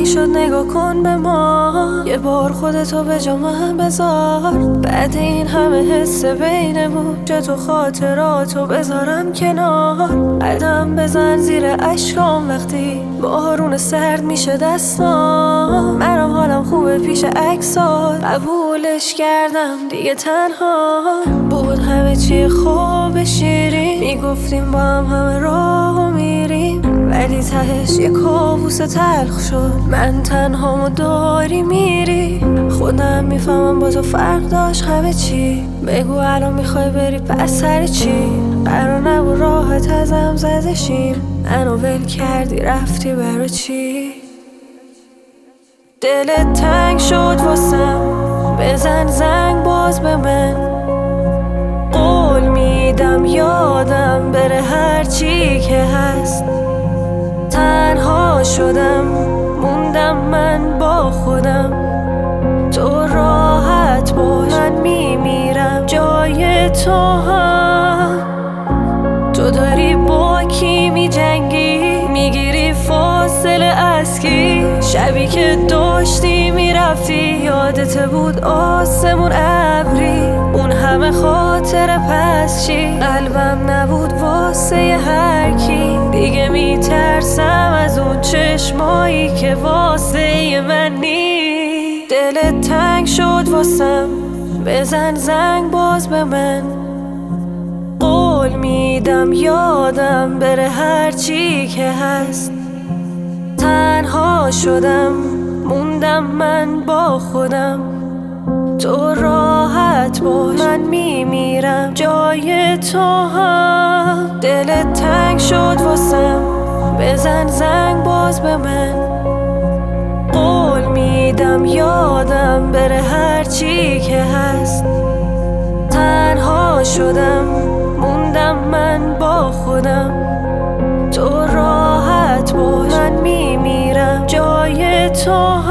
شد نگاه کن به ما، یه بار خودتو به جا من بذار. بعد این همه حس بینمون چه تو خاطراتو بذارم کنار. قدم بزن زیر اشکام وقتی بارون سرد میشه دستام. منم حالم خوبه پیش عکسات، قبولش کردم دیگه تنها بود. همه چی خوب شیرین، میگفتیم با هم همه راهو میریم، ولی تهش یه کابوس تلخ شد. من تنهامو داری میری، خودم میفهمم با تو فرق داشت همه چی. بگو الان میخوای بری پس سر چی؟ قرار نبود راحت ازم زده شیم، منو ول کردی رفتی برا چی؟ دلت تنگ شد واسم، بزن زنگ باز به من. قول میدم یادم بره هر چی که هست. تنها شدم موندم من با خودم، تو راحت باش من میمیرم جای تو. هم تو داری با کی میجنگی، میگیری فاصله از کی؟ شبی که داشتی میرفتی یادت بود آسمون ابری. اون همه خاطر پس چی؟ قلبم نبود واسه هر کی. دیگه میترسم از اون چشمایی که واسه من نی. دلت تنگ شد واسم، بزن زنگ باز به من. قول میدم یادم بره هر چی که هست. تنها شدم موندم من با خودم، تو راحت باش من میمیرم جای تو. هم دلت تنگ شد واسم، بزن زنگ باز به من. قول میدم یادم بره هر چی که هست. تنها شدم موندم من با خودم، تو راحت باش من میمیرم جای تو.